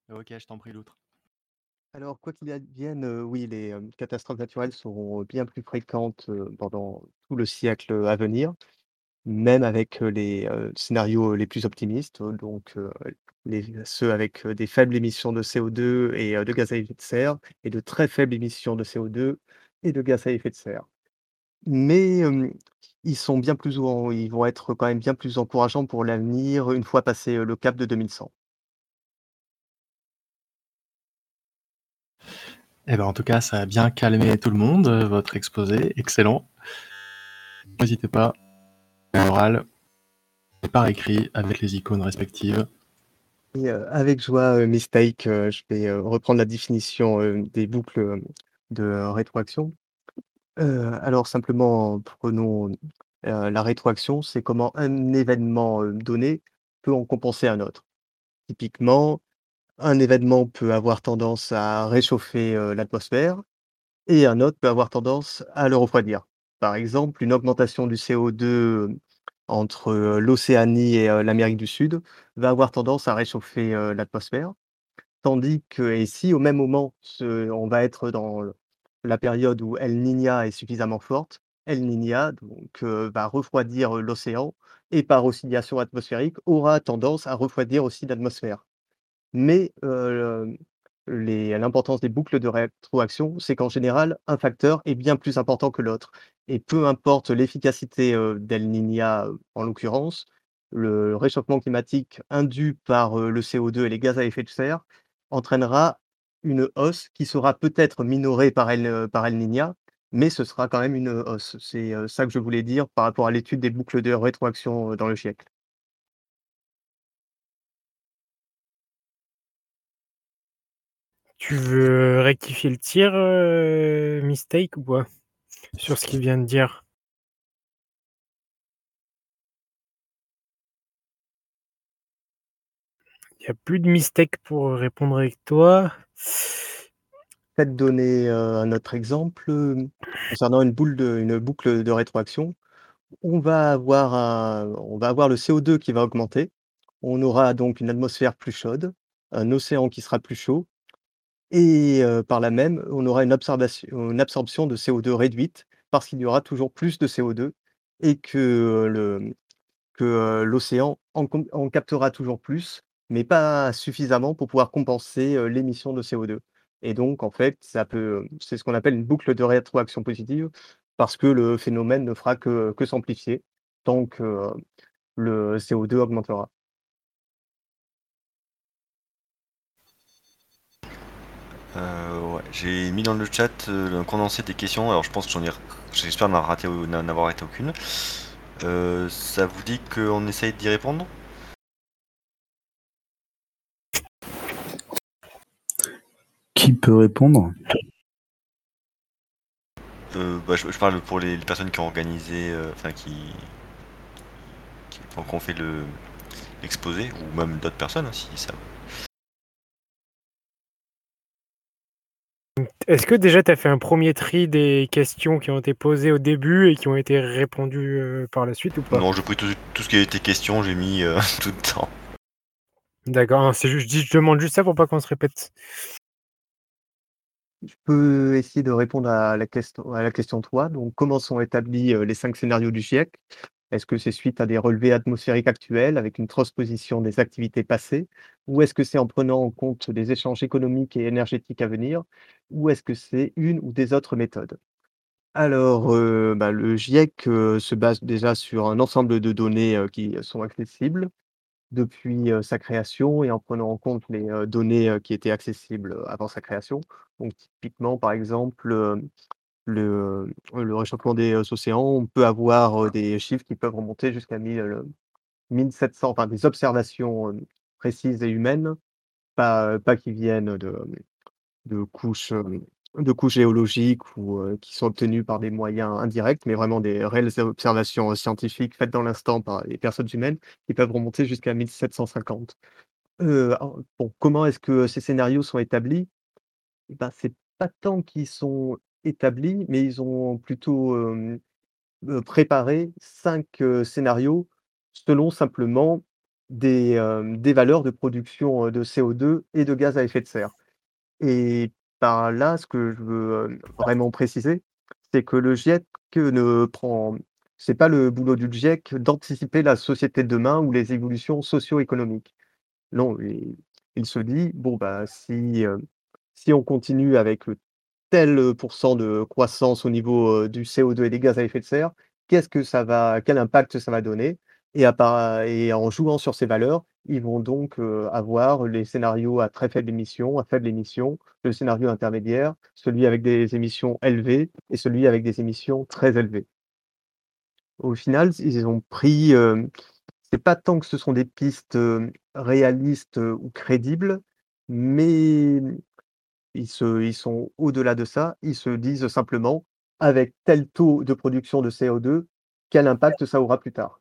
OK, je t'en prie, l'outre. Alors, quoi qu'il advienne, oui, les, catastrophes naturelles seront bien plus fréquentes, pendant tout le siècle, à venir, même avec, les, scénarios les plus optimistes, ceux avec, des faibles émissions de CO2 et de gaz à effet de serre et de très faibles émissions de CO2 et de gaz à effet de serre. Mais, ils vont être quand même bien plus encourageants pour l'avenir une fois passé, le cap de 2100. Eh ben, en tout cas, ça a bien calmé tout le monde, votre exposé, excellent. N'hésitez pas, à l'oral et par écrit avec les icônes respectives. Et avec joie, Mistake, je vais, reprendre la définition, des boucles, de rétroaction. Alors simplement, prenons, la rétroaction, c'est comment un événement, donné peut en compenser un autre. Typiquement, un événement peut avoir tendance à réchauffer, l'atmosphère et un autre peut avoir tendance à le refroidir. Par exemple, une augmentation du CO2 entre, l'Océanie et l'Amérique du Sud va avoir tendance à réchauffer, l'atmosphère. Tandis que et si au même moment, on va être dans la période où El Niña est suffisamment forte, El Niña va refroidir, l'océan et par oscillation atmosphérique aura tendance à refroidir aussi l'atmosphère. Mais, l'importance des boucles de rétroaction, c'est qu'en général, un facteur est bien plus important que l'autre et peu importe l'efficacité, d'El Niña, en l'occurrence, le réchauffement climatique induit par, le CO2 et les gaz à effet de serre entraînera une hausse qui sera peut-être minorée par El Niña, mais ce sera quand même une, hausse. C'est, ça que je voulais dire par rapport à l'étude des boucles de rétroaction, dans le GIEC. Tu veux rectifier le tir, Mistake ou pas? Sur ce qu'il vient de dire? Il y a plus de Mistake pour répondre avec toi. Peut-être donner, un autre exemple, concernant une boucle de rétroaction. On va avoir le CO2 qui va augmenter. On aura donc une atmosphère plus chaude, un océan qui sera plus chaud et par là même, on aura une absorption de CO2 réduite parce qu'il y aura toujours plus de CO2 et l'océan en captera toujours plus, mais pas suffisamment pour pouvoir compenser, l'émission de CO2 et donc en fait, c'est ce qu'on appelle une boucle de rétroaction positive parce que le phénomène ne fera que s'amplifier tant que, le CO2 augmentera. Ouais, j'ai mis dans le chat un condensé des questions. Alors je pense que j'espère n'en avoir raté aucune. Ça vous dit qu'on essaye d'y répondre? Qui peut répondre? Je parle pour les personnes qui ont organisé, enfin qui ont fait l'exposé, ou même d'autres personnes, hein, si ça. Est-ce que déjà tu as fait un premier tri des questions qui ont été posées au début et qui ont été répondues, par la suite ou pas? Non, j'ai pris tout ce qui a été question, j'ai mis tout dedans. D'accord, non, c'est juste je demande juste ça pour pas qu'on se répète. Je peux essayer de répondre à la question 3. Donc comment sont établis, les 5 scénarios du GIEC? Est-ce que c'est suite à des relevés atmosphériques actuels avec une transposition des activités passées? Ou est-ce que c'est en prenant en compte des échanges économiques et énergétiques à venir? Ou est-ce que c'est une ou des autres méthodes? Alors, le GIEC, se base déjà sur un ensemble de données, qui sont accessibles depuis, sa création et en prenant en compte les, données, qui étaient accessibles, avant sa création. Donc typiquement, par exemple, le réchauffement des, océans, on peut avoir, des chiffres qui peuvent remonter jusqu'à 1700, enfin des observations, précises et humaines, pas qui viennent de couches, de couches géologiques ou, qui sont obtenues par des moyens indirects, mais vraiment des réelles observations, scientifiques faites dans l'instant par les personnes humaines qui peuvent remonter jusqu'à 1750. Alors bon, comment est-ce que ces scénarios sont établis? Eh ben, c'est pas tant qu'ils sont établis, mais ils ont plutôt, préparé 5 scénarios selon simplement des valeurs de production, de CO2 et de gaz à effet de serre. Et par là, ce que je veux, vraiment préciser, c'est que le GIEC ne prend c'est pas le boulot du GIEC d'anticiper la société de demain ou les évolutions socio-économiques. Non, il se dit: «Bon, bah, si on continue avec, tel, pourcent de croissance au niveau, du CO2 et des gaz à effet de serre, quel impact ça va donner?» Et en jouant sur ces valeurs, ils vont donc, avoir les scénarios à très faible émission, à faible émission, le scénario intermédiaire, celui avec des émissions élevées et celui avec des émissions très élevées. Au final, ils ont pris, c'est pas tant que ce sont des pistes, réalistes, ou crédibles, mais ils sont au-delà de ça. Ils se disent simplement: «Avec tel taux de production de CO2, quel impact ça aura plus tard?»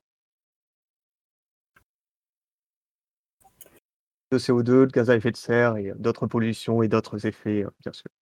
De CO2, de gaz à effet de serre et d'autres pollutions et d'autres effets, bien sûr.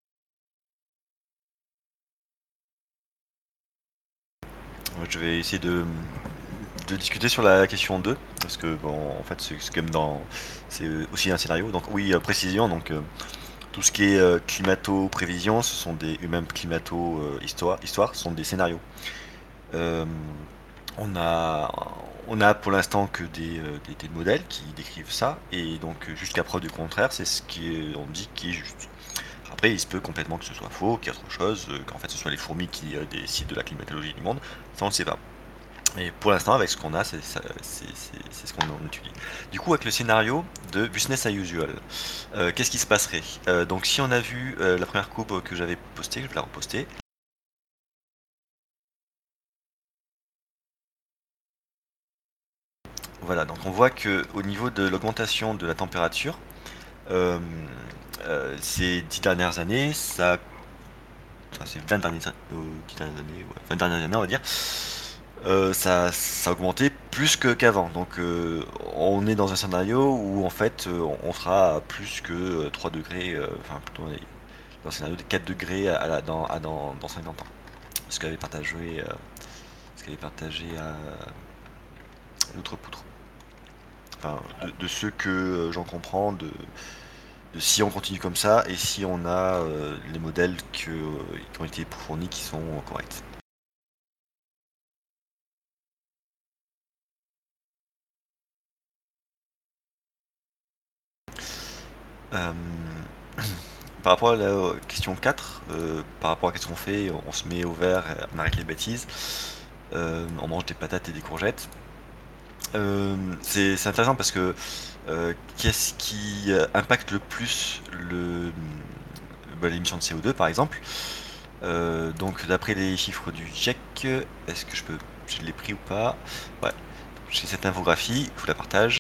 Je vais essayer de discuter sur la question 2, parce que bon, en fait, c'est quand même c'est aussi un scénario. Donc oui, précision. Donc tout ce qui est climato-prévision, ce sont des, et même climato-histoire, ce sont des scénarios. Euh, on a, on a pour l'instant que des modèles qui décrivent ça, et donc jusqu'à preuve du contraire, c'est ce on dit qui est juste. Après, il se peut complètement que ce soit faux, qu'il y ait autre chose, qu'en fait ce soit les fourmis qui décident de la climatologie du monde, ça on ne sait pas. Et pour l'instant, avec ce qu'on a, c'est ce qu'on en étudie. Du coup, avec le scénario de business as usual, qu'est-ce qui se passerait? Donc si on a vu la première courbe que j'avais postée, je vais la reposter. Voilà, donc on voit que au niveau de l'augmentation de la température, euh, ces 10 dernières années, enfin ces 20 dernières, 10 dernières années, ouais, 20 dernières années on va dire, ça a augmenté plus qu'avant. Donc on est dans un scénario où en fait on sera à plus que 3 degrés, enfin plutôt dans un scénario de 4 degrés dans 50 ans. Ce qu'avait partagé, à l'autre poutre. Enfin, de ce que j'en comprends, de si on continue comme ça et si on a les modèles qui ont été fournis qui sont corrects. Euh, Par rapport à la question 4, par rapport à qu'est-ce qu'on fait, on se met au vert, on arrête les bêtises, on mange des patates et des courgettes. C'est intéressant parce que qu'est-ce qui impacte le plus l'émission de CO2 par exemple. Donc d'après les chiffres du GIEC, est-ce que je l'ai pris ou pas? Ouais, j'ai cette infographie, je vous la partage.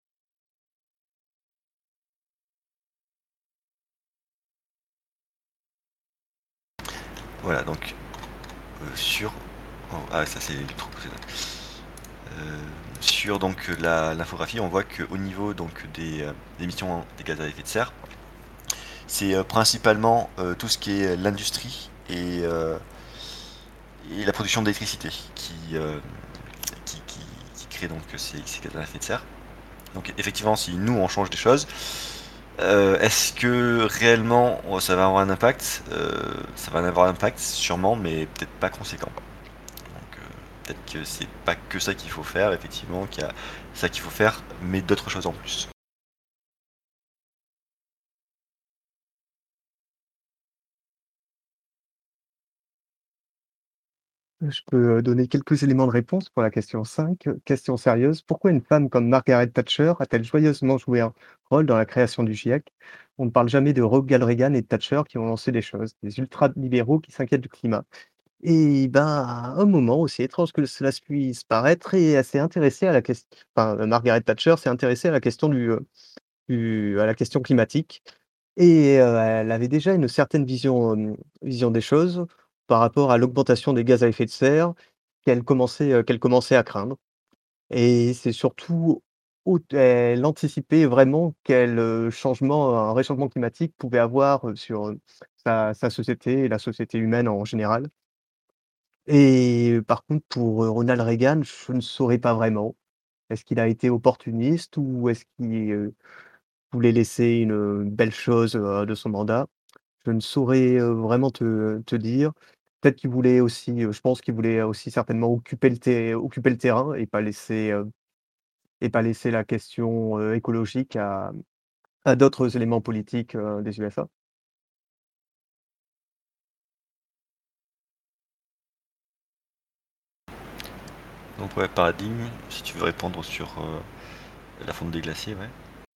Voilà, donc sur... oh, ah, ça c'est du trop précédent. Sur donc l'infographie, on voit qu'au niveau donc des émissions des gaz à effet de serre, c'est principalement tout ce qui est l'industrie et la production d'électricité qui crée donc ces gaz à effet de serre. Donc effectivement, si nous on change des choses, est-ce que réellement ça va avoir un impact? Ça va en avoir un impact sûrement, mais peut-être pas conséquent. Donc peut-être que c'est pas que ça qu'il faut faire, effectivement, qu'il y a ça qu'il faut faire, mais d'autres choses en plus. Je peux, donner quelques éléments de réponse pour la question 5. Question sérieuse: pourquoi une femme comme Margaret Thatcher a-t-elle joyeusement joué un rôle dans la création du GIEC? On ne parle jamais de Ronald Reagan et de Thatcher qui ont lancé des choses, des ultralibéraux qui s'inquiètent du climat. Et ben, à un moment, aussi étrange que cela puisse paraître, et elle s'est intéressée à la question. Enfin, Margaret Thatcher s'est intéressée à la question à la question climatique, et elle avait déjà une certaine vision des choses par rapport à l'augmentation des gaz à effet de serre qu'elle commençait à craindre. Et c'est surtout elle anticipait vraiment quel, un réchauffement climatique pouvait avoir, sur, sa société et la société humaine en général. Et par contre pour, Ronald Reagan, je ne saurais pas vraiment. Est-ce qu'il a été opportuniste ou est-ce qu'il voulait laisser une belle chose de son mandat? Je ne saurais vraiment te dire. Peut-être qu'il voulait aussi, je pense qu'il voulait aussi certainement occuper le terrain et pas laisser la question écologique à d'autres éléments politiques des USA. Donc ouais, paradigme, si tu veux répondre sur la fonte des glaciers, ouais.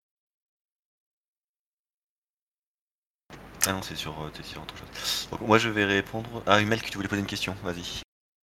Ah non, t'es sur autre chose. Donc moi je vais répondre. Ah, Mel, que tu voulais poser une question, vas-y.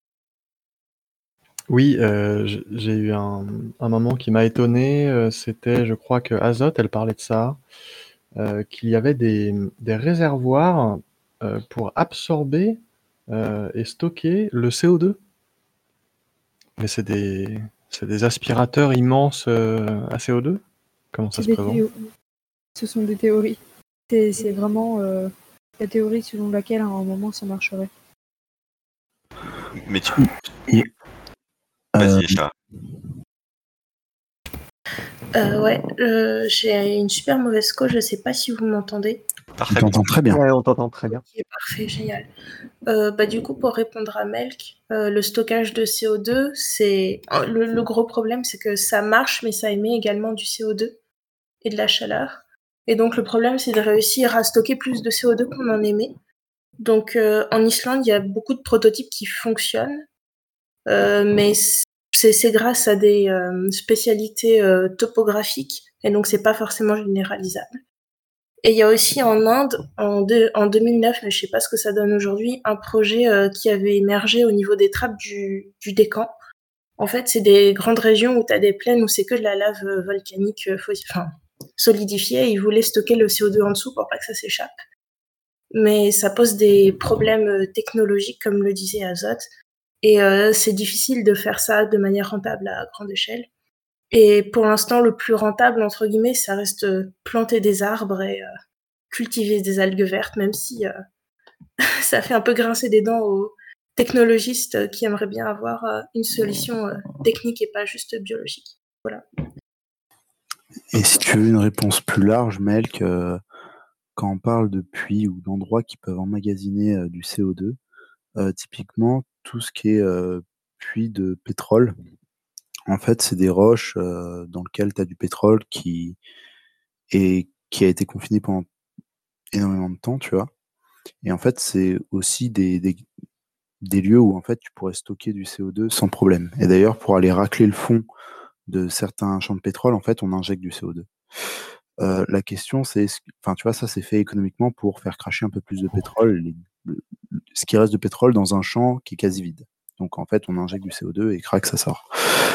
Oui, j'ai eu un moment qui m'a étonné, c'était, je crois que Azote, elle parlait de ça, qu'il y avait des réservoirs pour absorber et stocker le CO2. Mais c'est des aspirateurs immenses à CO2? Comment ça C'est se des présente? Ce sont des théories. C'est vraiment la théorie selon laquelle à un moment ça marcherait. Mais tu. Et, Vas-y, Echa. Ouais, j'ai une super mauvaise cause, je sais pas si vous m'entendez. on Parfait. t'entend très bien. Ouais, on t'entend très bien. Ok, parfait, génial. Du coup, pour répondre à Melk, le stockage de CO2, le gros problème, c'est que ça marche, mais ça émet également du CO2 et de la chaleur. Et donc, le problème, c'est de réussir à stocker plus de CO2 qu'on en émet. Donc, en Islande, il y a beaucoup de prototypes qui fonctionnent, mais c'est grâce à des spécialités topographiques, et donc c'est pas forcément généralisable. Et il y a aussi en Inde, en 2009, mais je sais pas ce que ça donne aujourd'hui, un projet qui avait émergé au niveau des trappes du Décan. En fait, c'est des grandes régions où tu as des plaines où c'est que de la lave volcanique solidifiée, et ils voulaient stocker le CO2 en dessous pour pas que ça s'échappe. Mais ça pose des problèmes technologiques, comme le disait Azote, et c'est difficile de faire ça de manière rentable à grande échelle. Et pour l'instant, le plus rentable, entre guillemets, ça reste planter des arbres et cultiver des algues vertes, même si ça fait un peu grincer des dents aux technologistes qui aimeraient bien avoir une solution technique et pas juste biologique. Voilà. Et si tu veux une réponse plus large, Melk, quand on parle de puits ou d'endroits qui peuvent emmagasiner du CO2, typiquement, tout ce qui est puits de pétrole, en fait, c'est des roches dans lesquelles tu as du pétrole qui a été confiné pendant énormément de temps, tu vois. Et en fait, c'est aussi des lieux où en fait tu pourrais stocker du CO2 sans problème. Et d'ailleurs, pour aller racler le fond de certains champs de pétrole, en fait, on injecte du CO2. La question, c'est, enfin, tu vois, ça c'est fait économiquement pour faire cracher un peu plus de pétrole, ce qui reste de pétrole dans un champ qui est quasi vide. Donc en fait, on injecte du CO2 et crac, ça sort.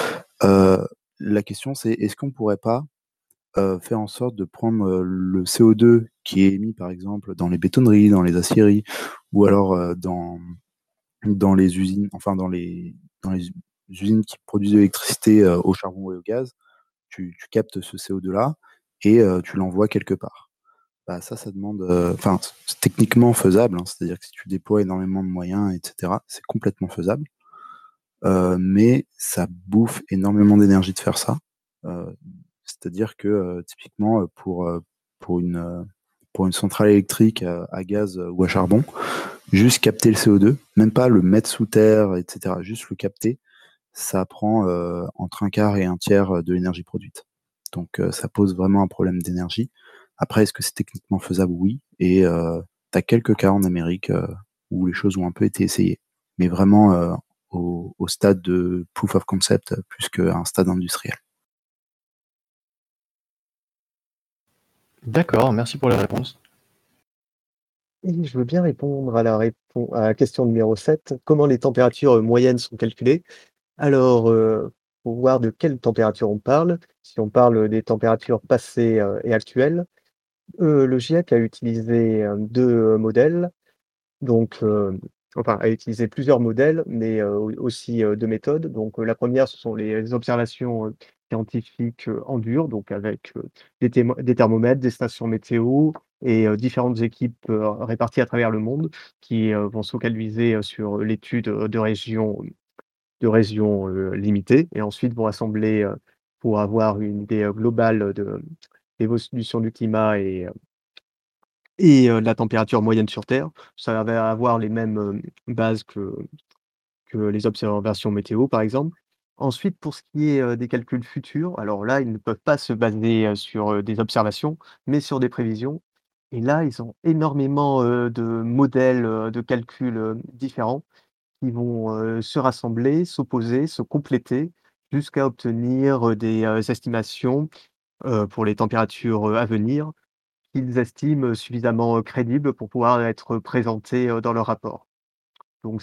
La question, c'est est-ce qu'on pourrait pas faire en sorte de prendre le CO2 qui est émis par exemple dans les bétonneries, dans les aciéries, ou alors dans les usines, enfin dans les usines qui produisent de l'électricité au charbon et au gaz, tu captes ce CO2-là et tu l'envoies quelque part. Bah, ça demande, enfin, c'est techniquement faisable, hein, c'est-à-dire que si tu déploies énormément de moyens, etc., c'est complètement faisable. Mais ça bouffe énormément d'énergie de faire ça. C'est-à-dire que typiquement pour une centrale électrique à gaz ou à charbon, juste capter le CO2, même pas le mettre sous terre, etc., juste le capter, ça prend entre un quart et un tiers de l'énergie produite. Donc ça pose vraiment un problème d'énergie. Après, est-ce que c'est techniquement faisable? Oui. Et tu as quelques cas en Amérique où les choses ont un peu été essayées. Mais vraiment au stade de proof of concept plus qu'à un stade industriel. D'accord, merci pour la réponse. Et je veux bien répondre à la question numéro 7. Comment les températures moyennes sont calculées? Alors, pour voir de quelle température on parle, si on parle des températures passées et actuelles, le GIEC a utilisé 2 modèles. Donc, enfin, a utilisé plusieurs modèles, mais aussi 2 méthodes. Donc, la première, ce sont les observations scientifiques en dur, donc avec des thermomètres, des stations météo et différentes équipes réparties à travers le monde qui vont se focaliser sur l'étude de régions limitées et ensuite vont assembler pour avoir une idée, globale de l'évolution du climat et de la température moyenne sur Terre. Ça va avoir les mêmes, bases que les observations météo, par exemple. Ensuite, pour ce qui est, des calculs futurs, alors là, ils ne peuvent pas se baser, sur, des observations, mais sur des prévisions et là, ils ont énormément, de modèles, de calculs, différents qui vont, se rassembler, s'opposer, se compléter jusqu'à obtenir, des, estimations, pour les températures, à venir qu'ils estiment suffisamment, crédibles pour pouvoir être présentées, dans leur rapport. Donc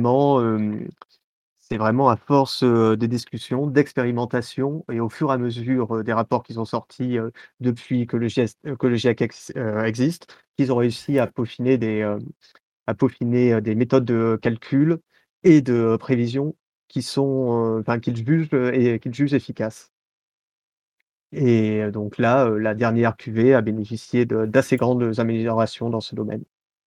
c'est vraiment à force, de discussions, d'expérimentation et au fur et à mesure, des rapports qui sont sortis, depuis que le GIEC existe, qu'ils ont réussi à peaufiner, des méthodes de calcul et de prévision qui sont, enfin qu'ils jugent efficaces. Et donc là, la dernière cuvée a bénéficié d'assez grandes améliorations dans ce domaine.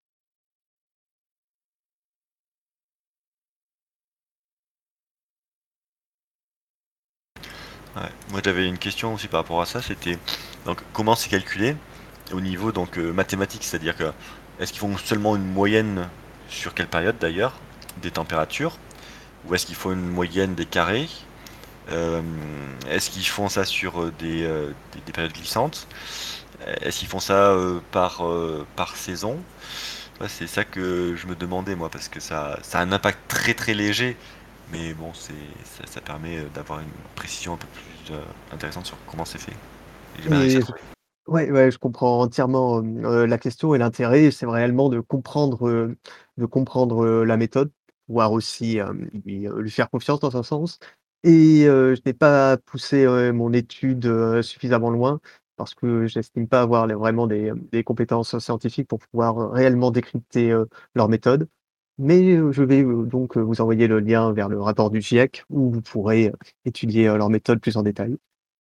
Ouais. Moi j'avais une question aussi par rapport à ça, c'était donc comment c'est calculé au niveau donc mathématique, c'est-à-dire que est-ce qu'ils font seulement une moyenne sur quelle période d'ailleurs des températures ou est-ce qu'ils font une moyenne des carrés? Euh, Est-ce qu'ils font ça sur des périodes glissantes? Est-ce qu'ils font ça par saison? Ouais, c'est ça que je me demandais moi parce que ça a un impact très très léger mais bon, ça permet d'avoir une précision un peu plus intéressante sur comment c'est fait. Et j'aimerais réussir Et à je trouver. Ouais, ouais, je comprends entièrement, la question et l'intérêt, c'est réellement de comprendre, la méthode, pouvoir aussi, lui faire confiance dans un sens et je n'ai pas poussé, mon étude, suffisamment loin parce que j'estime pas avoir vraiment des compétences scientifiques pour pouvoir, réellement décrypter, leur méthode. Mais, je vais, donc, vous envoyer le lien vers le rapport du GIEC où vous pourrez, étudier, leur méthode plus en détail.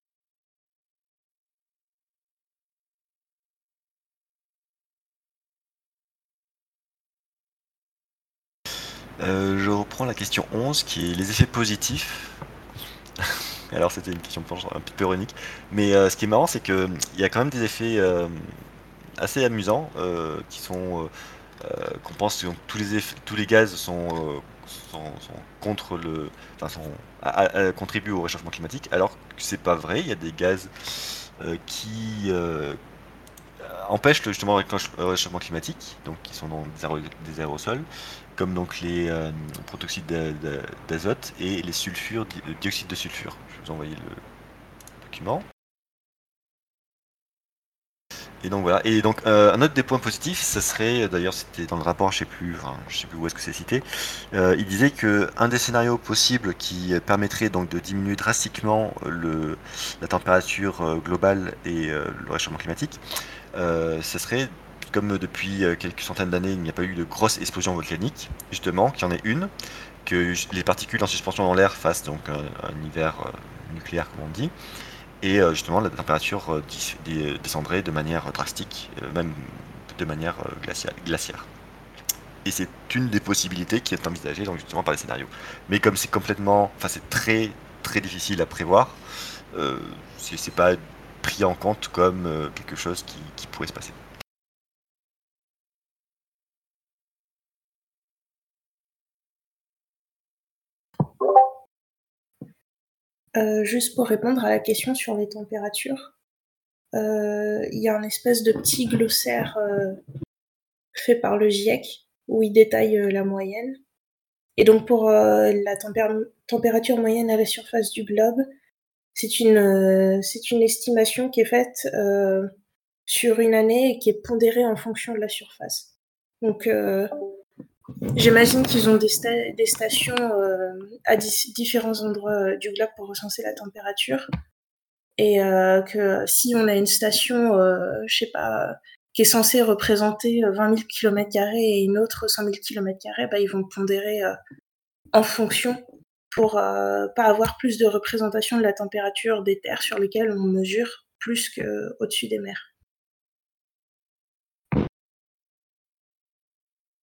Je reprends la question 11 qui est les effets positifs. Alors c'était une question un petit peu ironique. Mais ce qui est marrant c'est que il y a quand même des effets assez amusants qui sont qu'on pense que tous les gaz sont contre enfin, contribuent au réchauffement climatique, alors que c'est pas vrai. Il y a des gaz qui empêchent justement le réchauffement climatique, donc qui sont dans des aérosols, comme donc les protoxydes d'azote et les sulfures, dioxyde de sulfure. Je vais vous envoyer le document. Et donc voilà. Et donc un autre des points positifs, ça serait, d'ailleurs c'était dans le rapport, je sais plus où est-ce que c'est cité, il disait que un des scénarios possibles qui permettrait donc de diminuer drastiquement la température globale et le réchauffement climatique, ça serait comme depuis quelques centaines d'années il n'y a pas eu de grosses explosions volcaniques, justement, qu'il y en ait une, que les particules en suspension dans l'air fassent donc un hiver nucléaire comme on dit, et justement la température descendrait de manière drastique, même de manière glaciaire. Et c'est une des possibilités qui est envisagée donc justement par les scénarios. Mais comme c'est enfin c'est très très difficile à prévoir, euh, c'est pas pris en compte comme quelque chose qui pourrait se passer. Juste pour répondre à la question sur les températures, il y a un espèce de petit glossaire fait par le GIEC où il détaille la moyenne. Et donc pour la température moyenne à la surface du globe, c'est une estimation qui est faite sur une année et qui est pondérée en fonction de la surface. Donc j'imagine qu'ils ont des stations à différents endroits du globe pour recenser la température. Et que si on a une station, je sais pas, qui est censée représenter 20 000 km² et une autre 100 000 km², bah, ils vont pondérer en fonction pour pas avoir plus de représentation de la température des terres sur lesquelles on mesure plus qu'au-dessus des mers.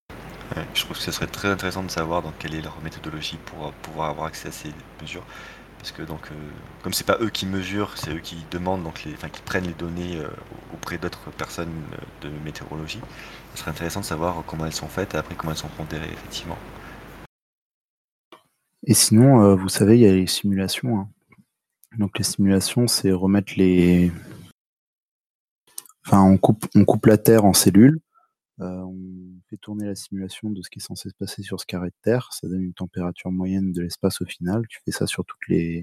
Je trouve que ce serait très intéressant de savoir dans quelle est leur méthodologie pour pouvoir avoir accès à ces mesures. parce que donc comme c'est pas eux qui mesurent, c'est eux qui demandent donc qui prennent les données auprès d'autres personnes de météorologie. Ce serait intéressant de savoir comment elles sont faites et après comment elles sont pondérées effectivement. Et sinon, vous savez, il y a les simulations, hein. Donc les simulations, c'est remettre les... Enfin, on coupe la Terre en cellules, on fait tourner la simulation de ce qui est censé se passer sur ce carré de Terre, ça donne une température moyenne de l'espace au final, tu fais ça sur toutes les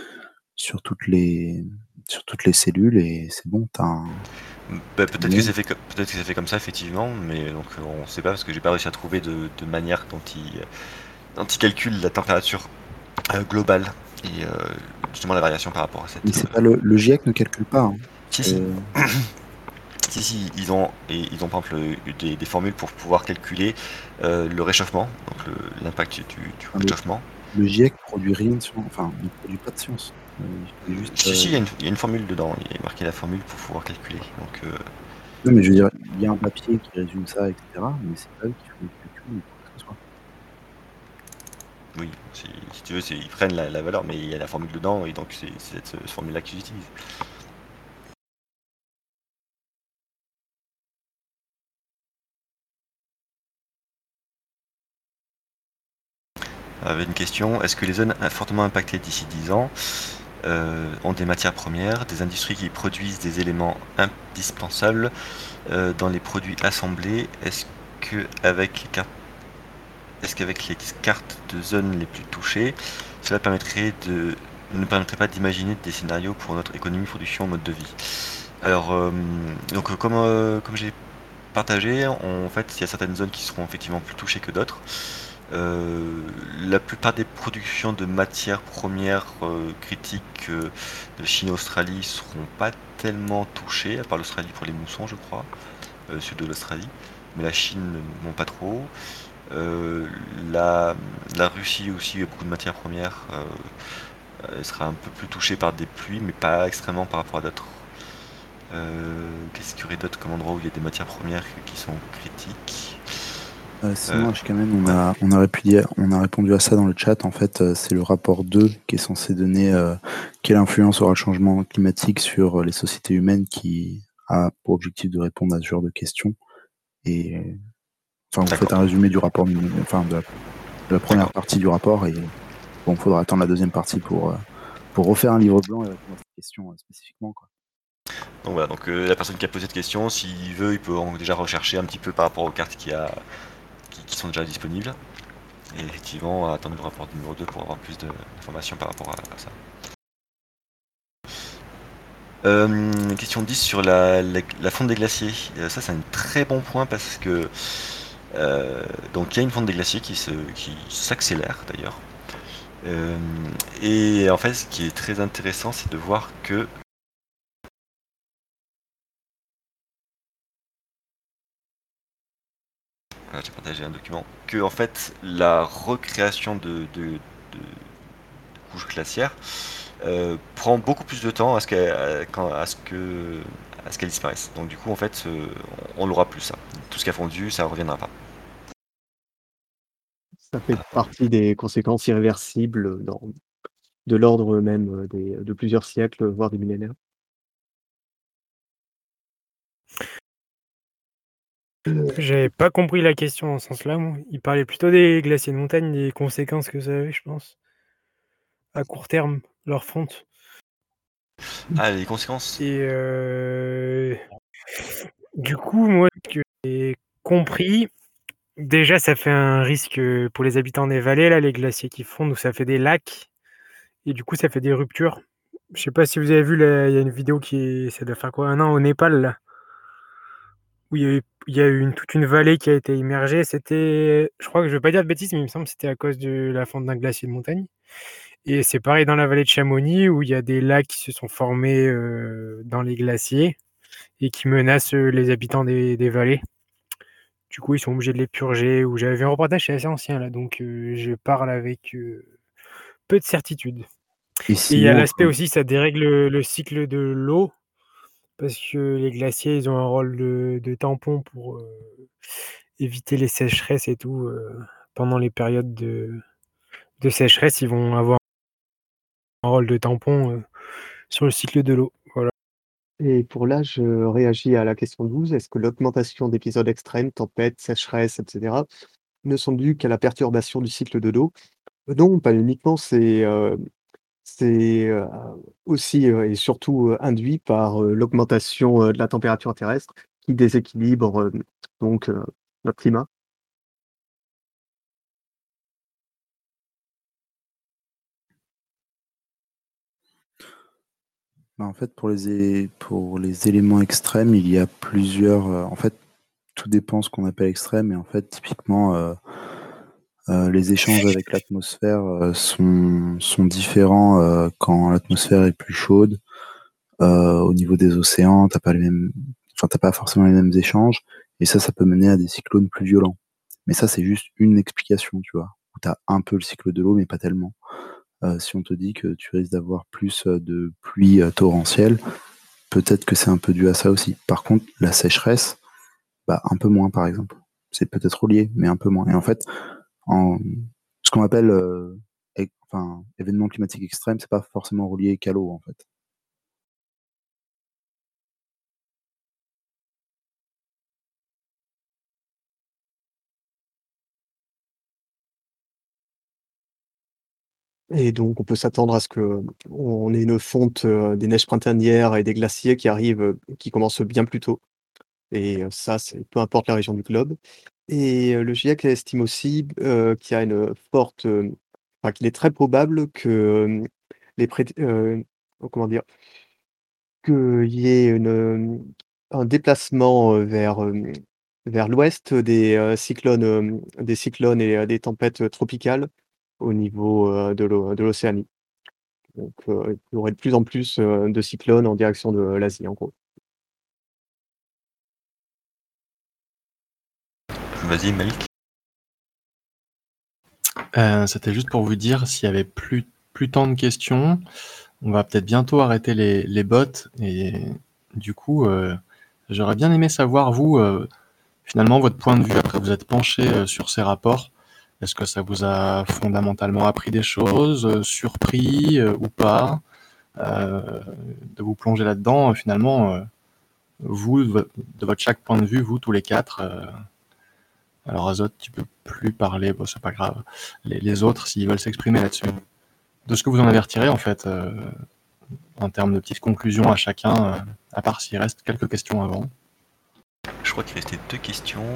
cellules et c'est bon, t'as un... Peut-être que c'est fait comme ça effectivement, mais donc on sait pas parce que j'ai pas réussi à trouver de manière dont ils calculent la température globale et justement la variation par rapport à cette. Mais c'est pas le GIEC ne calcule pas, hein. Si. Si, ils ont par exemple des formules pour pouvoir calculer le réchauffement, donc l'impact du réchauffement. Le GIEC produit rien de science, enfin, il ne produit pas de science. Si, il y a une formule dedans, il y a marqué la formule pour pouvoir calculer. Donc, non, mais je veux dire, il y a un papier qui résume ça, etc., mais c'est pas eux qui font le calcul ou quoi que ce soit. Oui, si tu veux, ils prennent la valeur, mais il y a la formule dedans, et donc c'est cette formule-là qu'ils utilisent. Avec une question, est-ce que les zones fortement impactées d'ici 10 ans ont des matières premières, des industries qui produisent des éléments indispensables dans les produits assemblés? Est-ce qu'avec les cartes de zones les plus touchées, cela ne permettrait pas d'imaginer des scénarios pour notre économie, production, mode de vie? Alors, donc comme j'ai partagé, en fait, il y a certaines zones qui seront effectivement plus touchées que d'autres. La plupart des productions de matières premières critiques de Chine et Australie seront pas tellement touchées, à part l'Australie pour les moussons, je crois, sud de l'Australie, mais la Chine, non pas trop. La Russie aussi, beaucoup de matières premières, elle sera un peu plus touchée par des pluies, mais pas extrêmement par rapport à d'autres. Qu'est-ce qu'il y aurait d'autre comme endroit où il y a des matières premières qui sont critiques? Sinon, on a répondu à ça dans le chat. En fait, c'est le rapport 2 qui est censé donner quelle influence aura le changement climatique sur les sociétés humaines, qui a pour objectif de répondre à ce genre de questions. Et enfin, vous faites un résumé du rapport, enfin de la première partie du rapport, et bon, faudra attendre la deuxième partie pour refaire un livre blanc et répondre à cette question spécifiquement, quoi. Donc voilà, donc la personne qui a posé cette question, s'il veut, il peut déjà rechercher un petit peu par rapport aux cartes qui sont déjà disponibles. Et effectivement, attendre le rapport numéro 2 pour avoir plus d'informations par rapport à ça. Question 10 sur la fonte des glaciers. Ça, c'est un très bon point parce que donc il y a une fonte des glaciers qui s'accélère d'ailleurs. Et en fait, ce qui est très intéressant, c'est de voir que j'ai partagé un document, que en fait la recréation de couches glaciaires prend beaucoup plus de temps à ce qu'elle disparaisse. Donc du coup en fait on l'aura plus ça. Tout ce qui a fondu, ça ne reviendra pas. Ça fait partie des conséquences irréversibles de l'ordre même de plusieurs siècles, voire des millénaires. J'avais pas compris la question dans ce sens-là, moi. Il parlait plutôt des glaciers de montagne, des conséquences que ça avait, je pense. À court terme, leur fonte. Ah, les conséquences. Et du coup, moi, ce que j'ai compris, déjà, ça fait un risque pour les habitants des vallées, là, les glaciers qui fondent, où ça fait des lacs. Et du coup, ça fait des ruptures. Je sais pas si vous avez vu, il y a une vidéo ça doit faire quoi, 1 an au Népal, là, où il y a eu toute une vallée qui a été immergée. C'était, je crois que je vais pas dire de bêtises, mais il me semble que c'était à cause de la fonte d'un glacier de montagne. Et c'est pareil dans la vallée de Chamonix, où il y a des lacs qui se sont formés dans les glaciers et qui menacent les habitants des vallées. Du coup, ils sont obligés de les purger. Ou j'avais vu un reportage, c'est assez ancien là, donc je parle avec peu de certitude. Et il y a l'aspect aussi, ça dérègle le cycle de l'eau, parce que les glaciers, ils ont un rôle de tampon pour éviter les sécheresses et tout. Pendant les périodes de sécheresse, ils vont avoir un rôle de tampon sur le cycle de l'eau. Voilà. Et pour là, je réagis à la question 12. Est-ce que l'augmentation d'épisodes extrêmes, tempêtes, sécheresses, etc., ne sont dues qu'à la perturbation du cycle de l'eau? Non, pas uniquement, c'est aussi, et surtout, induit par, l'augmentation, de la température terrestre qui déséquilibre, donc notre climat. Bah, en fait, pour les éléments extrêmes, il y a plusieurs, en fait, tout dépend ce qu'on appelle extrême et en fait, typiquement, les échanges avec l'atmosphère, sont différents, quand l'atmosphère est plus chaude. Au niveau des océans, t'as pas forcément les mêmes échanges et ça peut mener à des cyclones plus violents. Mais ça, c'est juste une explication, tu vois? Où tu un peu le cycle de l'eau, mais pas tellement. Si on te dit que tu risques d'avoir plus, de pluie, torrentielle, peut-être que c'est un peu dû à ça aussi. Par contre, la sécheresse, bah, un peu moins, par exemple. C'est peut-être relié, mais un peu moins et en fait, en ce qu'on appelle, événement climatique extrême, c'est pas forcément relié qu'à l'eau, en fait. Et donc on peut s'attendre à ce qu'on ait une fonte, des neiges printanières et des glaciers qui arrivent, qui commencent bien plus tôt et ça, c'est peu importe la région du globe et le GIEC estime aussi, qu'il y a une forte, enfin qu'il est très probable que, les prét comment dire? Qu'il y ait un déplacement, vers l'ouest des cyclones et des tempêtes, tropicales au niveau, de l'Océanie. Donc, il y aurait de plus en plus, de cyclones en direction de l'Asie, en gros. Vas-y, Malik. C'était juste pour vous dire s'il y avait plus tant de questions, on va peut-être bientôt arrêter les bots et du coup, j'aurais bien aimé savoir vous, finalement votre point de vue après vous êtes penché, sur ces rapports. Est-ce que ça vous a fondamentalement appris des choses, surpris, ou pas? De vous plonger là-dedans, finalement, vous, de votre chaque point de vue, vous tous les 4, alors Azot, tu peux plus parler, bon, c'est pas grave. Les autres, s'ils veulent s'exprimer là-dessus. De ce que vous en avez retiré, en fait, en termes de petites conclusions à chacun, à part s'il reste quelques questions avant. Je crois qu'il restait 2 questions.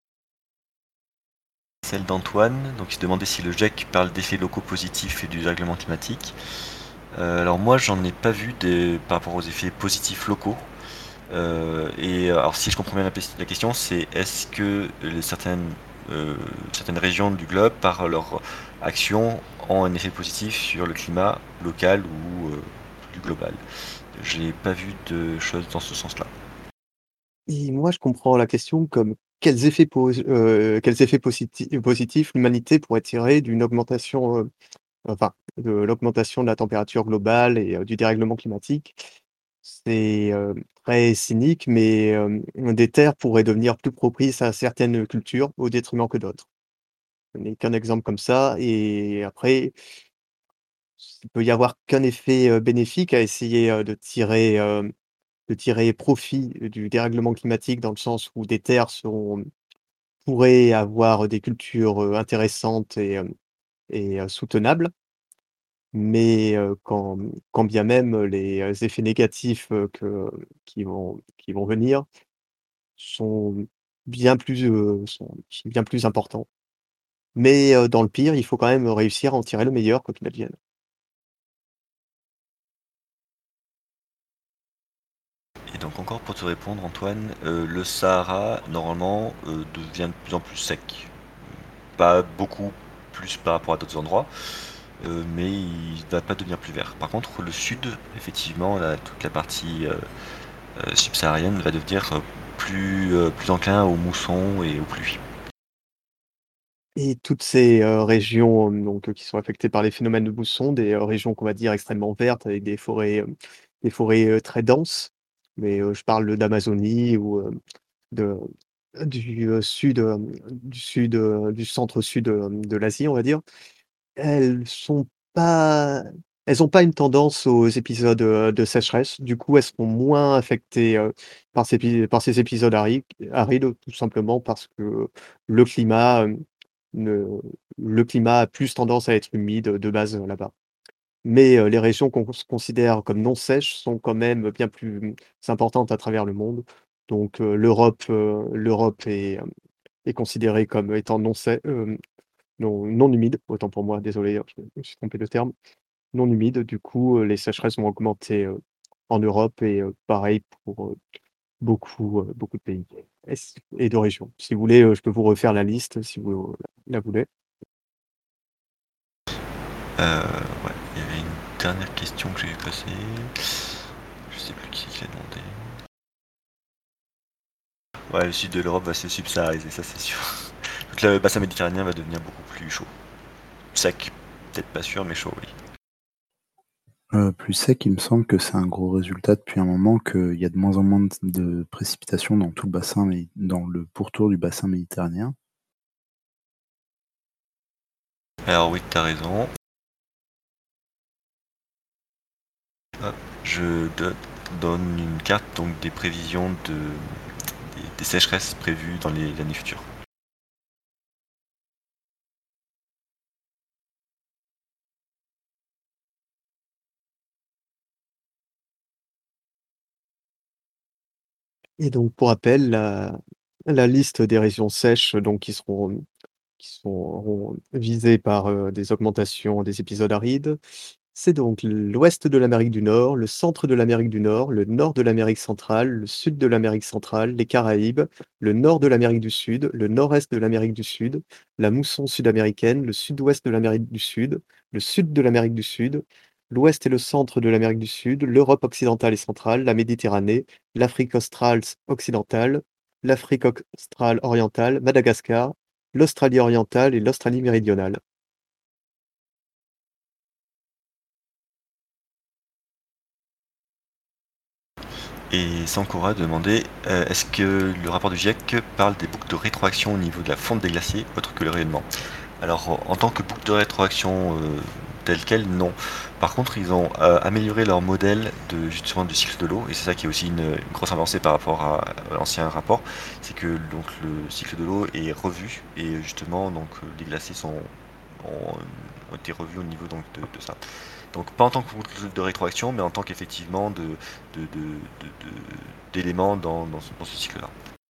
Celle d'Antoine, donc il se demandait si le GIEC parle d'effets locaux positifs et du dérèglement climatique. Alors moi, j'en ai pas vu par rapport aux effets positifs locaux. Alors si je comprends bien la question, c'est est-ce que certaines régions du globe, par leur action, ont un effet positif sur le climat local ou plus global? Je n'ai pas vu de choses dans ce sens-là. Et moi, je comprends la question comme quels effets positifs l'humanité pourrait tirer d'une augmentation, enfin, de l'augmentation de la température globale et du dérèglement climatique. C'est, très cynique, mais, des terres pourraient devenir plus propices à certaines cultures au détriment que d'autres. Ce n'est qu'un exemple comme ça et après, il peut y avoir qu'un effet, bénéfique à essayer, de tirer profit du dérèglement climatique dans le sens où des terres pourraient avoir des cultures, intéressantes et soutenables. Mais, quand bien même les, effets négatifs, qui vont venir sont sont bien plus importants. Mais, dans le pire, il faut quand même réussir à en tirer le meilleur quoi qu'il advienne. Et donc encore pour te répondre, Antoine, le Sahara, normalement, devient de plus en plus sec. Pas beaucoup plus par rapport à d'autres endroits, mais il ne va pas devenir plus vert. Par contre, le sud, effectivement, toute la partie subsaharienne va devenir plus enclin aux moussons et aux pluies. Et toutes ces, régions, donc, qui sont affectées par les phénomènes de mousson, des, régions qu'on va dire extrêmement vertes avec des forêts, très denses. Mais, je parle d'Amazonie ou, de du centre-sud, de l'Asie, on va dire. Elles sont pas elles ont pas une tendance aux épisodes, de sécheresse. Du coup, elles seront moins affectées, par ces épisodes arides, tout simplement parce que le climat, ne le climat a plus tendance à être humide, de base, là-bas. Mais, les régions qu'on considère comme non sèches sont quand même bien plus importantes à travers le monde. Donc, l'Europe est considérée comme étant non humide, autant pour moi, désolé, hein, je me suis trompé de terme. Non humide, du coup, les sécheresses vont augmenter, en Europe et pareil pour, beaucoup de pays et de régions. Si vous voulez, je peux vous refaire la liste si vous la voulez. Ouais, il y avait une dernière question que j'ai vu passer. Je sais plus qui l'a demandé. Ouais, le sud de l'Europe va se subsahariser, ça c'est sûr. Donc le bassin méditerranéen va devenir beaucoup plus chaud. Sec, peut-être pas sûr, mais chaud, oui. Plus sec, il me semble que c'est un gros résultat depuis un moment qu'il y a de moins en moins de précipitations dans tout le bassin, dans le pourtour du bassin méditerranéen. Alors oui, t'as raison. Hop, donne une carte donc des prévisions des sécheresses prévues dans les années futures. Et donc pour rappel, la liste des régions sèches, donc qui seront visées par, des augmentations des épisodes arides. C'est donc l'ouest de l'Amérique du Nord, le centre de l'Amérique du Nord, le nord de l'Amérique centrale, le sud de l'Amérique centrale, les Caraïbes, le nord de l'Amérique du Sud, le nord-est de l'Amérique du Sud, la mousson sud-américaine, le sud-ouest de l'Amérique du Sud, le sud de l'Amérique du Sud, l'ouest et le centre de l'Amérique du Sud, l'Europe occidentale et centrale, la Méditerranée, l'Afrique australe occidentale, l'Afrique australe orientale, Madagascar, l'Australie orientale et l'Australie méridionale. Et Sankora demandait est-ce que le rapport du GIEC parle des boucles de rétroaction au niveau de la fonte des glaciers autre que le rayonnement? Alors en tant que boucle de rétroaction telle quelle, non. Par contre, ils ont amélioré leur modèle de justement du cycle de l'eau, et c'est ça qui est aussi une grosse avancée par rapport à l'ancien rapport, c'est que donc le cycle de l'eau est revu et justement donc les glaciers ont été revus au niveau donc de ça. Donc pas en tant que boucle de rétroaction, mais en tant qu'effectivement d'éléments dans ce cycle-là.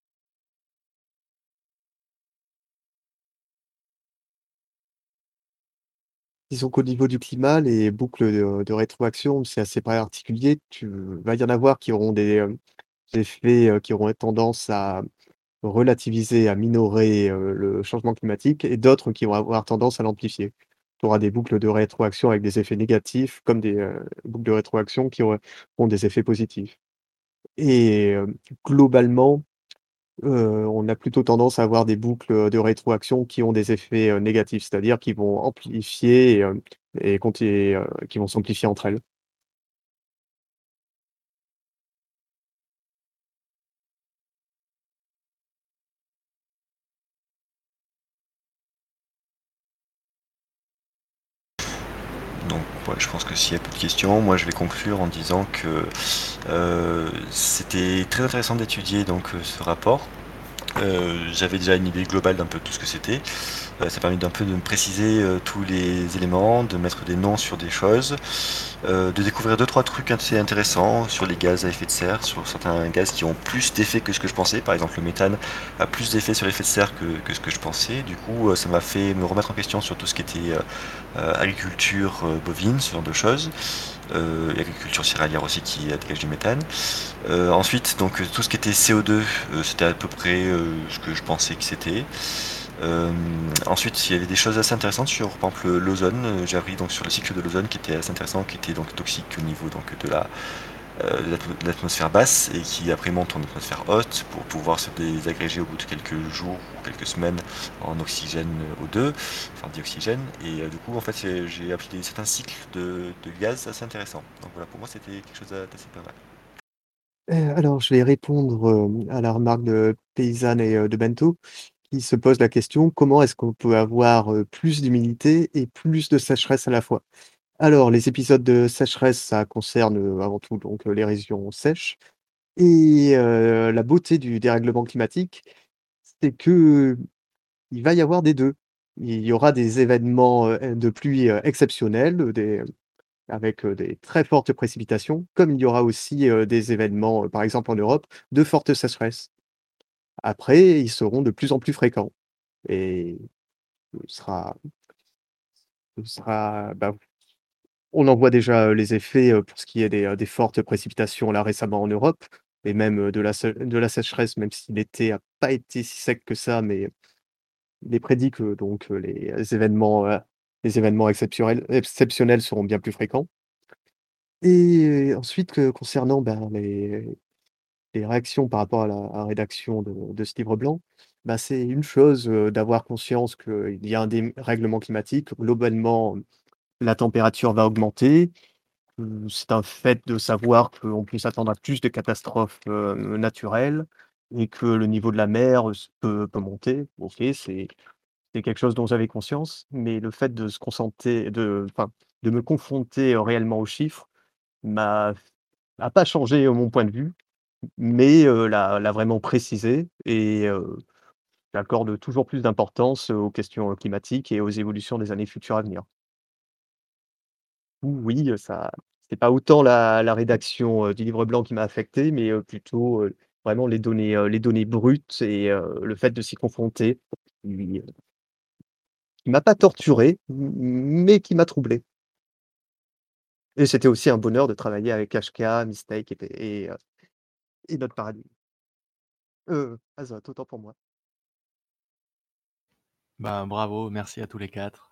Disons qu'au niveau du climat, les boucles de rétroaction, c'est assez particulier. Tu va y en avoir qui auront des effets, qui auront tendance à relativiser, à minorer, le changement climatique et d'autres qui vont avoir tendance à l'amplifier. Tu auras des boucles de rétroaction avec des effets négatifs comme des, boucles de rétroaction qui auront des effets positifs et globalement, on a plutôt tendance à avoir des boucles, de rétroaction qui ont des effets, négatifs, c'est-à-dire qui vont amplifier et qui vont s'amplifier entre elles. Donc ouais, je pense que s'il y a plus de questions, moi je vais conclure en disant que c'était très intéressant d'étudier donc ce rapport. J'avais déjà une idée globale d'un peu de tout ce que c'était. Ça permet d'un peu de me préciser tous les éléments, de mettre des noms sur des choses, de découvrir 2-3 trucs assez intéressants sur les gaz à effet de serre, sur certains gaz qui ont plus d'effets que ce que je pensais. Par exemple, le méthane a plus d'effets sur l'effet de serre que ce que je pensais. Du coup, ça m'a fait me remettre en question sur tout ce qui était agriculture bovine, ce genre de choses. Et agriculture céréalière aussi qui dégage du méthane. Ensuite, donc tout ce qui était CO2, c'était à peu près ce que je pensais que c'était. Ensuite, il y avait des choses assez intéressantes sur, par exemple, l'ozone. J'ai appris donc sur le cycle de l'ozone qui était assez intéressant, qui était donc toxique au niveau donc de l'atmosphère basse et qui après monte en atmosphère haute pour pouvoir se désagréger au bout de quelques jours ou quelques semaines en oxygène O2, enfin dioxygène. Et du coup, en fait, j'ai appris certains cycles de gaz assez intéressants. Donc voilà, pour moi, c'était quelque chose d'assez pas mal. Alors je vais répondre, à la remarque de Paysanne et de Bento, qui se pose la question: «Comment est-ce qu'on peut avoir, plus d'humidité et plus de sécheresse à la fois?» Alors les épisodes de sécheresse, ça concerne, avant tout donc, les régions sèches et la beauté du dérèglement climatique, c'est qu'il va y avoir des 2. Il y aura des événements, de pluie, exceptionnels, avec, des très fortes précipitations, comme il y aura aussi, des événements, par exemple en Europe, de fortes sécheresses. Après, ils seront de plus en plus fréquents et ce sera bah, on en voit déjà, les effets, pour ce qui est des fortes précipitations là récemment en Europe et même, de la sécheresse, même si l'été a pas été si sec que ça, mais il est prédit que donc, les événements exceptionnels seront bien plus fréquents et ensuite, concernant, ben, les réactions par rapport à la rédaction de ce livre blanc, bah, c'est une chose, d'avoir conscience qu'il y a un dérèglement climatique. Globalement, la température va augmenter. C'est un fait de savoir qu'on peut s'attendre à plus de catastrophes, naturelles et que le niveau de la mer, peut monter. OK, c'est quelque chose dont j'avais conscience, mais le fait de se concentrer de me confronter, réellement aux chiffres m'a pas changé, mon point de vue, mais l'a vraiment précisé et j'accorde toujours plus d'importance aux questions, climatiques et aux évolutions des années futures à venir. Oui, ça c'est pas autant la rédaction, du livre blanc qui m'a affecté, mais plutôt, vraiment les données brutes et le fait de s'y confronter, qui m'a pas torturé, mais qui m'a troublé et c'était aussi un bonheur de travailler avec HK, Mistake et Notre Paradigme. Azote, autant pour moi. Ben, bravo, merci à tous les 4.